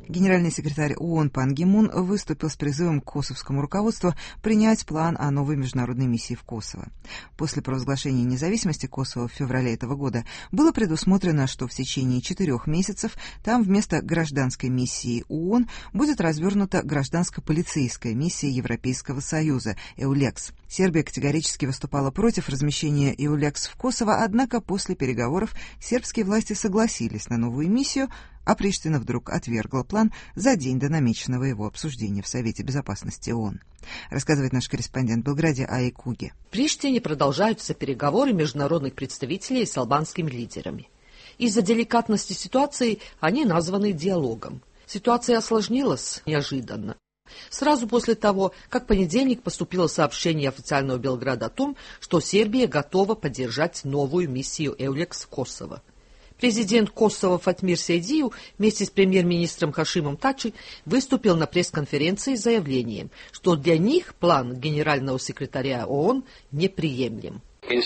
Генеральный секретарь ООН Пан Ги Мун выступил с призывом к косовскому руководству принять план о новой международной миссии в Косово. После провозглашения независимости Косово в феврале этого года было предусмотрено, что в течение 4 месяцев там вместо гражданской миссии ООН будет развернута гражданско-полицейская миссия Европейского Союза «Эулекс». Сербия категорически выступала против размещения «Эулекс» в Косово, однако после переговоров сербские власти согласились на новую миссию, а Приштина вдруг отвергла план за день до намеченного его обсуждения в Совете Безопасности ООН. Рассказывает наш корреспондент в Белграде Ая Куги. В Приштине продолжаются переговоры международных представителей с албанскими лидерами. Из-за деликатности ситуации они названы диалогом. Ситуация осложнилась неожиданно. Сразу после того, как в понедельник поступило сообщение официального Белграда о том, что Сербия готова поддержать новую миссию «Эулекс» в Косово. Президент Косово Фатмир Сейдию вместе с премьер-министром Хашимом Тачи выступил на пресс-конференции с заявлением, что для них план генерального секретаря ООН неприемлем.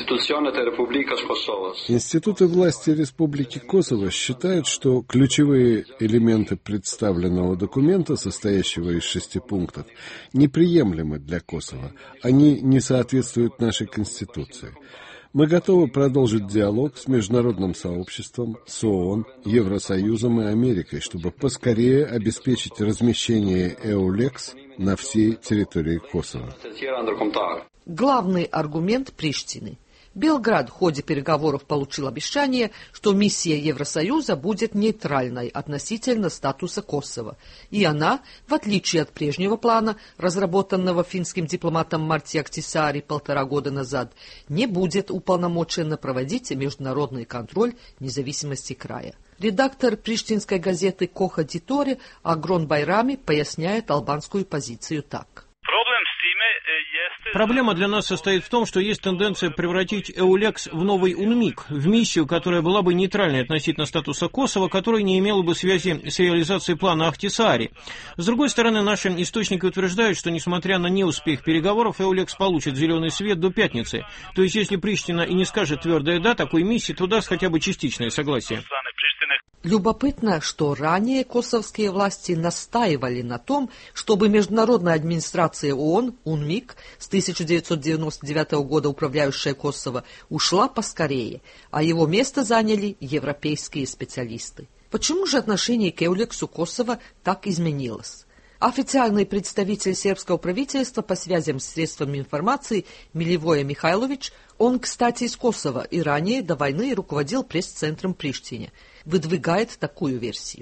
Институты власти Республики Косово считают, что ключевые элементы представленного документа, состоящего из 6 пунктов, неприемлемы для Косово. Они не соответствуют нашей Конституции. Мы готовы продолжить диалог с международным сообществом, с ООН, Евросоюзом и Америкой, чтобы поскорее обеспечить размещение «Эулекс» на всей территории Косово. Главный аргумент Приштины. Белград в ходе переговоров получил обещание, что миссия Евросоюза будет нейтральной относительно статуса Косово, и она, в отличие от прежнего плана, разработанного финским дипломатом Марти Ахтисаари 1,5 года назад, не будет уполномочена проводить международный контроль независимости края. Редактор приштинской газеты «Коха Дитори» Агрон Байрами поясняет албанскую позицию так. Проблема для нас состоит в том, что есть тенденция превратить «Эулекс» в новый УНМИК, в миссию, которая была бы нейтральной относительно статуса Косово, которая не имела бы связи с реализацией плана Ахтисаари. С другой стороны, наши источники утверждают, что, несмотря на неуспех переговоров, «Эулекс» получит зеленый свет до пятницы. То есть, если Приштина и не скажет твердое «да» такой миссии, то даст хотя бы частичное согласие. Любопытно, что ранее косовские власти настаивали на том, чтобы международная администрация ООН, УНМИК, с 1999 года управляющая Косово, ушла поскорее, а его место заняли европейские специалисты. Почему же отношение к «Эулексу» Косово так изменилось? Официальный представитель сербского правительства по связям с средствами информации Миливоя Михайлович, он, кстати, из Косово и ранее до войны руководил пресс-центром Приштине, выдвигает такую версию.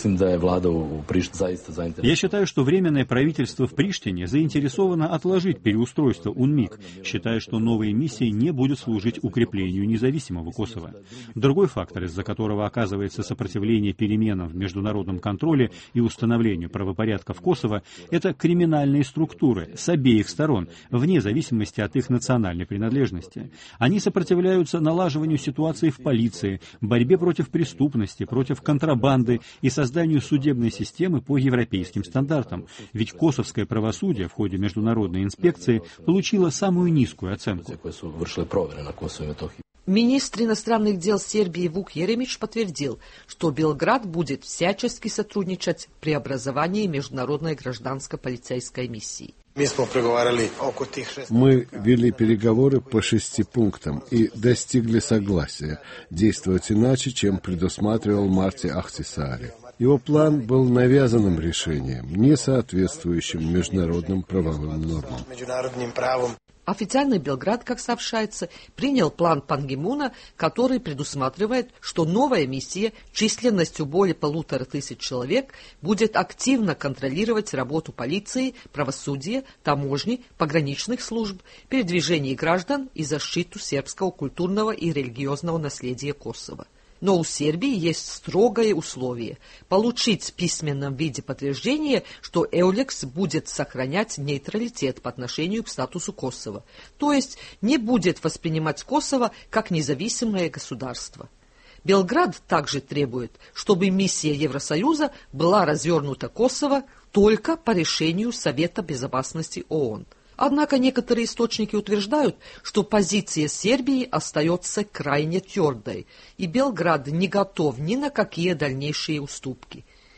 Я считаю, что Временное правительство в Приштине заинтересовано отложить переустройство УНМИК, считая, что новая миссия не будет служить укреплению независимого Косово. Другой фактор, из-за которого оказывается сопротивление переменам в международном контроле и установлению правопорядка в Косово, это криминальные структуры с обеих сторон, вне зависимости от их национальной принадлежности. Они сопротивляются налаживанию ситуации в полиции, борьбе против преступности, против контрабанды и созданию судебной системы по европейским стандартам, ведь косовское правосудие в ходе международной инспекции получило самую низкую оценку. Министр иностранных дел Сербии Вук Еремич подтвердил, что Белград будет всячески сотрудничать в преобразовании международной гражданско-полицейской миссии. Мы вели переговоры по 6 пунктам и достигли согласия действовать иначе, чем предусматривал Марти Ахтисаари. Его план был навязанным решением, не соответствующим международным правовым нормам. Официальный Белград, как сообщается, принял план Пан Ги Муна, который предусматривает, что новая миссия численностью более 1500 человек будет активно контролировать работу полиции, правосудия, таможни, пограничных служб, передвижение граждан и защиту сербского культурного и религиозного наследия Косово. Но у Сербии есть строгое условие – получить в письменном виде подтверждение, что «Эулекс» будет сохранять нейтралитет по отношению к статусу Косово, то есть не будет воспринимать Косово как независимое государство. Белград также требует, чтобы миссия Евросоюза была развернута Косово только по решению Совета Безопасности ООН. Однако некоторые источники утверждают, что позиция Сербии остается крайне твердой, и Белград не готов ни на какие дальнейшие уступки.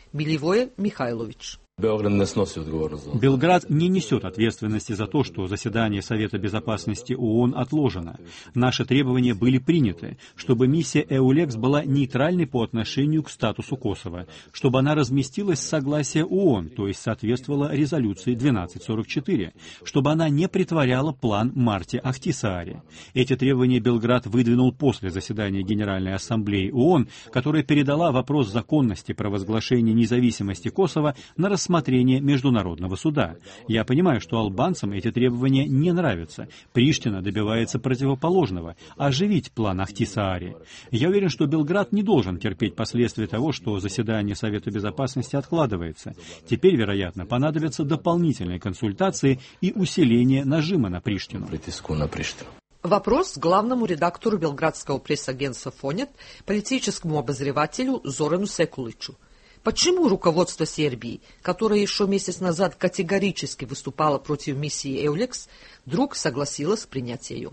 Миливоя Михайлович. Белград не несет ответственности за то, что заседание Совета Безопасности ООН отложено. Наши требования были приняты, чтобы миссия EULEX была нейтральной по отношению к статусу Косово, чтобы она разместилась с согласия ООН, то есть соответствовала резолюции 1244, чтобы она не притворяла план Марти Ахтисаари. Эти требования Белград выдвинул после заседания Генеральной Ассамблеи ООН, которая передала вопрос законности провозглашения независимости Косово на рассмотрение Международного суда. Я понимаю, что албанцам эти требования не нравятся. Приштина добивается противоположного – оживить план Ахтисаари. Я уверен, что Белград не должен терпеть последствия того, что заседание Совета Безопасности откладывается. Теперь, вероятно, понадобятся дополнительные консультации и усиление нажима на Приштину. Вопрос главному редактору белградского пресс-агентства «Фонет», политическому обозревателю Зорану Секуличу. Почему руководство Сербии, которое еще месяц назад категорически выступало против миссии EULEX, вдруг согласилось принять ее?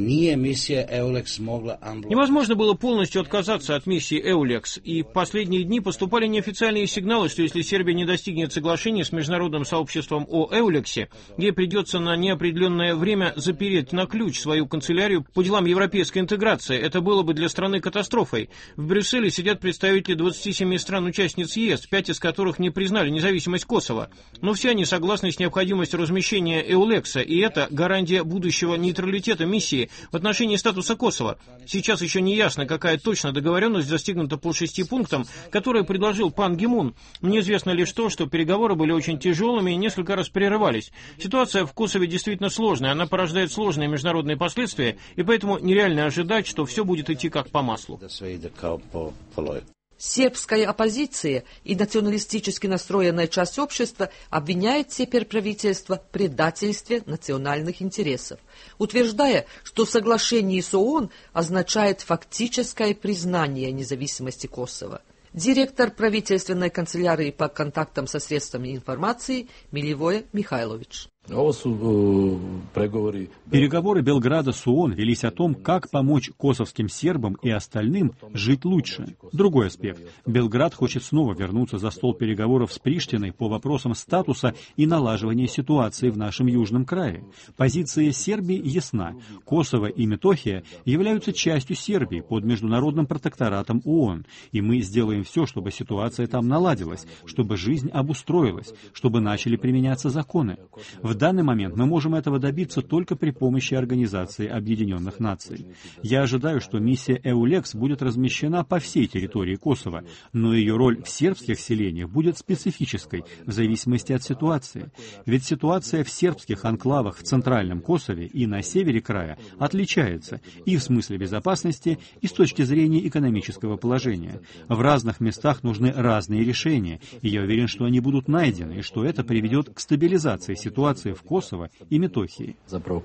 Невозможно было полностью отказаться от миссии EULEX, и в последние дни поступали неофициальные сигналы, что если Сербия не достигнет соглашения с международным сообществом о EULEX, ей придется на неопределенное время запереть на ключ свою канцелярию по делам европейской интеграции. Это было бы для страны катастрофой. В Брюсселе сидят представители 27 стран-участниц ЕС, 5 из которых не признали независимость Косово. Но все они согласны с необходимостью размещения EULEX, и это гарантия будущего нейтралитета миссии в отношении статуса Косово. Сейчас еще не ясно, какая точно договоренность достигнута по 6 пунктам, которые предложил Пан Ги Мун. Мне известно лишь то, что переговоры были очень тяжелыми и несколько раз прерывались. Ситуация в Косове действительно сложная, она порождает сложные международные последствия, и поэтому нереально ожидать, что все будет идти как по маслу. Сербская оппозиция и националистически настроенная часть общества обвиняет теперь правительство в предательстве национальных интересов, утверждая, что соглашение с ООН означает фактическое признание независимости Косово. Директор правительственной канцелярии по контактам со средствами информации Миливоя Михайлович. Переговоры Белграда с ООН велись о том, как помочь косовским сербам и остальным жить лучше. Другой аспект. Белград хочет снова вернуться за стол переговоров с Приштиной по вопросам статуса и налаживания ситуации в нашем южном крае. Позиция Сербии ясна. Косово и Метохия являются частью Сербии под международным протекторатом ООН, и мы сделаем все, чтобы ситуация там наладилась, чтобы жизнь обустроилась, чтобы начали применяться законы. В данный момент мы можем этого добиться только при помощи Организации Объединенных Наций. Я ожидаю, что миссия EULEX будет размещена по всей территории Косово, но ее роль в сербских селениях будет специфической в зависимости от ситуации. Ведь ситуация в сербских анклавах в центральном Косове и на севере края отличается и в смысле безопасности, и с точки зрения экономического положения. В разных местах нужны разные решения, и я уверен, что они будут найдены, и что это приведет к стабилизации ситуации в Косово и Метохии.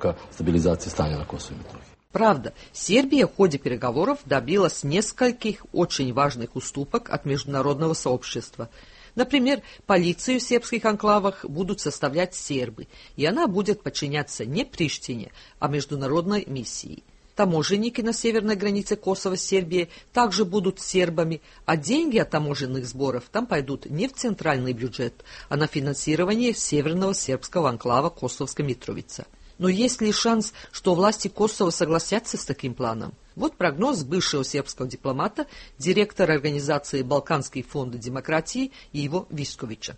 Правда, Сербия в ходе переговоров добилась нескольких очень важных уступок от международного сообщества. Например, полицию в сербских анклавах будут составлять сербы, и она будет подчиняться не Приштине, а международной миссии. Таможенники на северной границе Косово с Сербией также будут сербами, а деньги от таможенных сборов там пойдут не в центральный бюджет, а на финансирование северного сербского анклава Косовская Митровица. Но есть ли шанс, что власти Косово согласятся с таким планом? Вот прогноз бывшего сербского дипломата, директора организации «Балканский фонд демократии» Иво Висковича.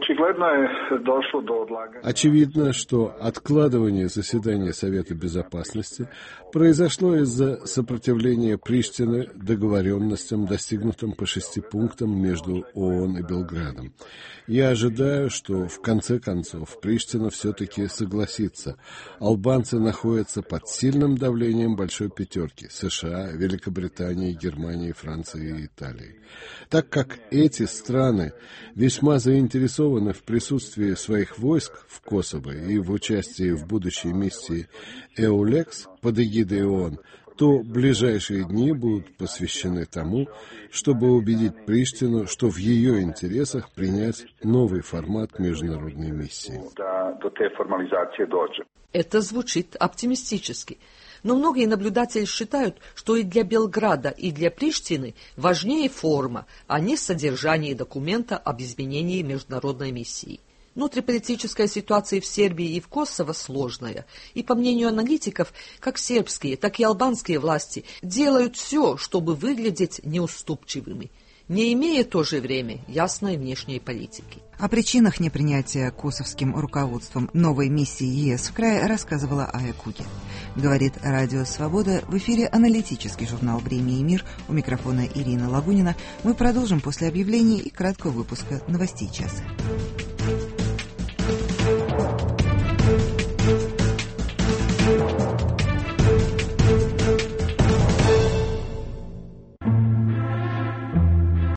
Очевидно, что откладывание заседания Совета Безопасности произошло из-за сопротивления Приштины договоренностям, достигнутым по 6 пунктам между ООН и Белградом. Я ожидаю, что в конце концов Приштина все-таки согласится. Албанцы находятся под сильным давлением Большой Пятерки – США, Великобритании, Германии, Франции и Италии. Так как эти страны весьма заинтересованы в присутствии своих войск в Косово и в участии в будущей миссии EULEX под эгидой ООН, то ближайшие дни будут посвящены тому, чтобы убедить Приштину, что в ее интересах принять новый формат международной миссии. Это звучит оптимистически. Но многие наблюдатели считают, что и для Белграда, и для Приштины важнее форма, а не содержание документа об изменении международной миссии. Внутриполитическая ситуация в Сербии и в Косово сложная, и, по мнению аналитиков, как сербские, так и албанские власти делают все, чтобы выглядеть неуступчивыми, не имея в то же время ясной внешней политики. О причинах непринятия косовским руководством новой миссии ЕС в край рассказывала Ая Кугин. Говорит Радио Свобода, в эфире аналитический журнал «Время и мир». У микрофона Ирина Лагунина. Мы продолжим после объявлений и краткого выпуска новостей часа.